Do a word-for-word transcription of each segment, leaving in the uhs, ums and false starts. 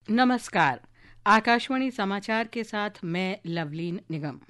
नमस्कार। आकाशवाणी समाचार के साथ मैं लवलीन निगम।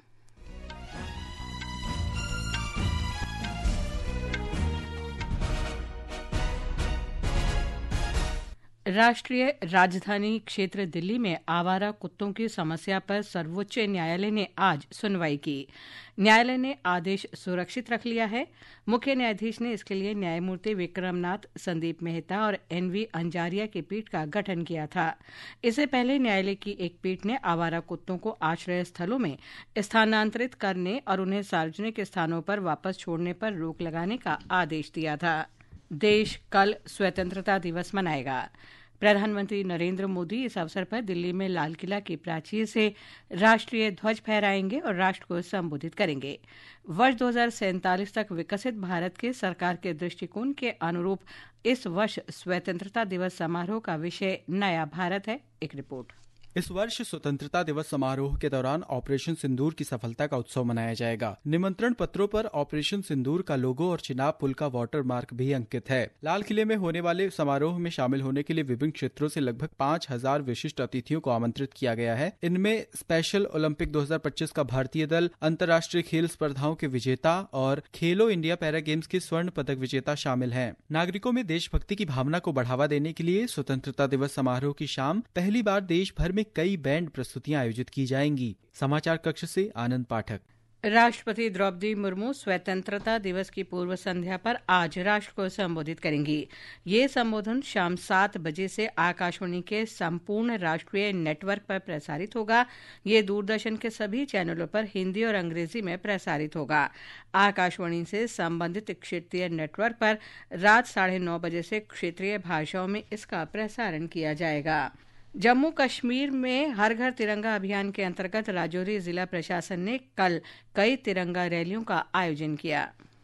राष्ट्रीय राजधानी क्षेत्र दिल्ली में आवारा कुत्तों की समस्या पर सर्वोच्च न्यायालय ने आज सुनवाई की। न्यायालय ने आदेश सुरक्षित रख लिया है। मुख्य न्यायाधीश ने इसके लिए न्यायमूर्ति विक्रमनाथ, संदीप मेहता और एनवी अंजारिया की पीठ का गठन किया था। इससे पहले न्यायालय की एक पीठ ने आवारा कुत्तों को आश्रय स्थलों में स्थानांतरित करने और उन्हें सार्वजनिक स्थानों पर वापस छोड़ने पर रोक लगाने का आदेश दिया था। देश कल स्वतंत्रता दिवस मनाएगा। प्रधानमंत्री नरेंद्र मोदी इस अवसर पर दिल्ली में लाल किला की प्राचीर से राष्ट्रीय ध्वज फहराएंगे और राष्ट्र को संबोधित करेंगे। वर्ष दो हज़ार सैंतालीस तक विकसित भारत के सरकार के दृष्टिकोण के अनुरूप इस वर्ष स्वतंत्रता दिवस समारोह का विषय नया भारत है। एक रिपोर्ट। इस वर्ष स्वतंत्रता दिवस समारोह के दौरान ऑपरेशन सिंदूर की सफलता का उत्सव मनाया जाएगा। निमंत्रण पत्रों पर ऑपरेशन सिंदूर का लोगो और चिनाब पुल का वाटर मार्क भी अंकित है। लाल किले में होने वाले समारोह में शामिल होने के लिए विभिन्न क्षेत्रों से लगभग पाँच हजार विशिष्ट अतिथियों को आमंत्रित किया गया है। इनमें स्पेशल ओलंपिक दो हज़ार पच्चीस का भारतीय दल, अंतर्राष्ट्रीय खेल स्पर्धाओं के विजेता और खेलो इंडिया पैरा गेम्स के स्वर्ण पदक विजेता शामिल हैं। नागरिकों में देशभक्ति की भावना को बढ़ावा देने के लिए स्वतंत्रता दिवस समारोह की शाम पहली बार देश भर में कई बैंड प्रस्तुतियां आयोजित की जाएंगी। समाचार कक्ष से आनंद पाठक। राष्ट्रपति द्रौपदी मुर्मू स्वतंत्रता दिवस की पूर्व संध्या पर आज राष्ट्र को संबोधित करेंगी। ये संबोधन शाम सात बजे से आकाशवाणी के संपूर्ण राष्ट्रीय नेटवर्क पर प्रसारित होगा। ये दूरदर्शन के सभी चैनलों पर हिंदी और अंग्रेजी में प्रसारित होगा। आकाशवाणी से संबंधित क्षेत्रीय नेटवर्क पर रात साढ़े नौ बजे से क्षेत्रीय भाषाओं में इसका प्रसारण किया जाएगा। जम्मू कश्मीर में हर घर तिरंगा अभियान के अंतर्गत राजौरी जिला प्रशासन ने कल कई तिरंगा रैलियों का आयोजन किया।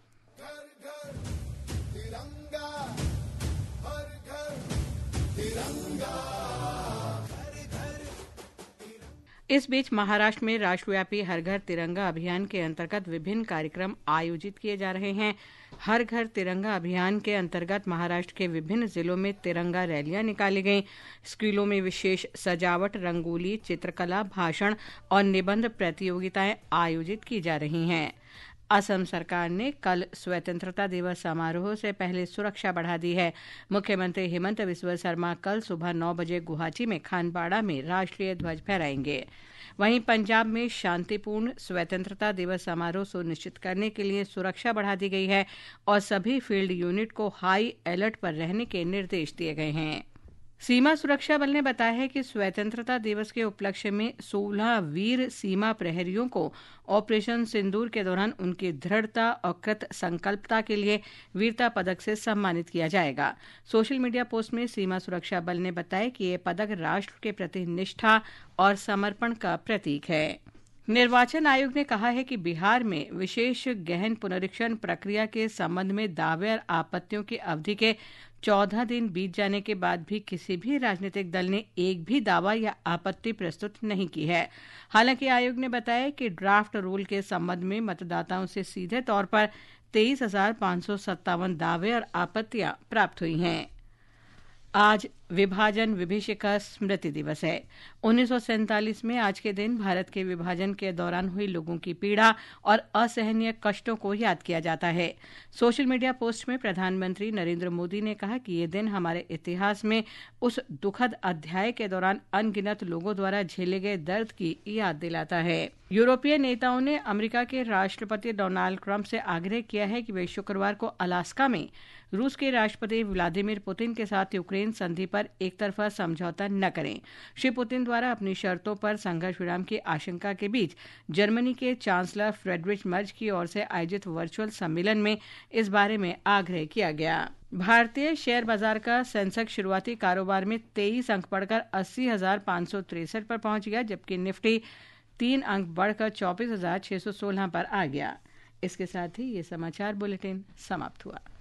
घर घर तिरंगा, हर घर तिरंगा, हर घर तिरंगा। इस बीच महाराष्ट्र में राष्ट्रव्यापी हर घर तिरंगा अभियान के अंतर्गत विभिन्न कार्यक्रम आयोजित किए जा रहे हैं। हर घर तिरंगा अभियान के अंतर्गत महाराष्ट्र के विभिन्न जिलों में तिरंगा रैलियां निकाली गईं। स्कूलों में विशेष सजावट, रंगोली, चित्रकला, भाषण और निबंध प्रतियोगिताएं आयोजित की जा रही हैं। असम सरकार ने कल स्वतंत्रता दिवस समारोह से पहले सुरक्षा बढ़ा दी है। मुख्यमंत्री हिमंत बिस्वा शर्मा कल सुबह नौ बजे गुवाहाटी में खानपाड़ा में राष्ट्रीय ध्वज फहराएंगे। वहीं पंजाब में शांतिपूर्ण स्वतंत्रता दिवस समारोह सुनिश्चित करने के लिए सुरक्षा बढ़ा दी गई है और सभी फील्ड यूनिट को हाई अलर्ट पर रहने के निर्देश दिए गए हैं। सीमा सुरक्षा बल ने बताया है कि स्वतंत्रता दिवस के उपलक्ष्य में सोलह वीर सीमा प्रहरियों को ऑपरेशन सिंदूर के दौरान उनकी दृढ़ता और कृत संकल्पता के लिए वीरता पदक से सम्मानित किया जाएगा। सोशल मीडिया पोस्ट में सीमा सुरक्षा बल ने बताया कि ये पदक राष्ट्र के प्रति निष्ठा और समर्पण का प्रतीक है। निर्वाचन आयोग ने कहा है कि बिहार में विशेष गहन पुनरीक्षण प्रक्रिया के संबंध में दावे और आपत्तियों की अवधि के चौदह दिन बीत जाने के बाद भी किसी भी राजनीतिक दल ने एक भी दावा या आपत्ति प्रस्तुत नहीं की है। हालांकि आयोग ने बताया कि ड्राफ्ट रूल के संबंध में मतदाताओं से सीधे तौर पर तेईस हजार पाँच सौ सत्तावन दावे और आपत्तियां प्राप्त हुई हैं। आज विभाजन विभीषिका स्मृति दिवस है। उन्नीस सौ सैंतालीस में आज के दिन भारत के विभाजन के दौरान हुई लोगों की पीड़ा और असहनीय कष्टों को याद किया जाता है। सोशल मीडिया पोस्ट में प्रधानमंत्री नरेंद्र मोदी ने कहा कि ये दिन हमारे इतिहास में उस दुखद अध्याय के दौरान अनगिनत लोगों द्वारा झेले गए दर्द की याद दिलाता है। यूरोपीय नेताओं ने अमेरिका के राष्ट्रपति डोनाल्ड ट्रंप से आग्रह किया है कि वे शुक्रवार को अलास्का में रूस के राष्ट्रपति व्लादिमीर पुतिन के साथ यूक्रेन संधि पर एक तरफा समझौता न करें। श्री पुतिन द्वारा अपनी शर्तों पर संघर्ष विराम की आशंका के बीच जर्मनी के चांसलर फ्रेडरिच मर्ज की ओर से आयोजित वर्चुअल सम्मेलन में इस बारे में आग्रह किया गया। भारतीय शेयर बाजार का सेंसेक्स शुरुआती कारोबार में तेईस अंक बढ़कर अस्सी हजार पाँच सौ तिरसठ पर पहुंच गया, जबकि निफ्टी तीन अंक बढ़कर चौबीस हजार छह सौ सोलह पर आ गया। इसके साथ ही ये समाचार बुलेटिन समाप्त हुआ।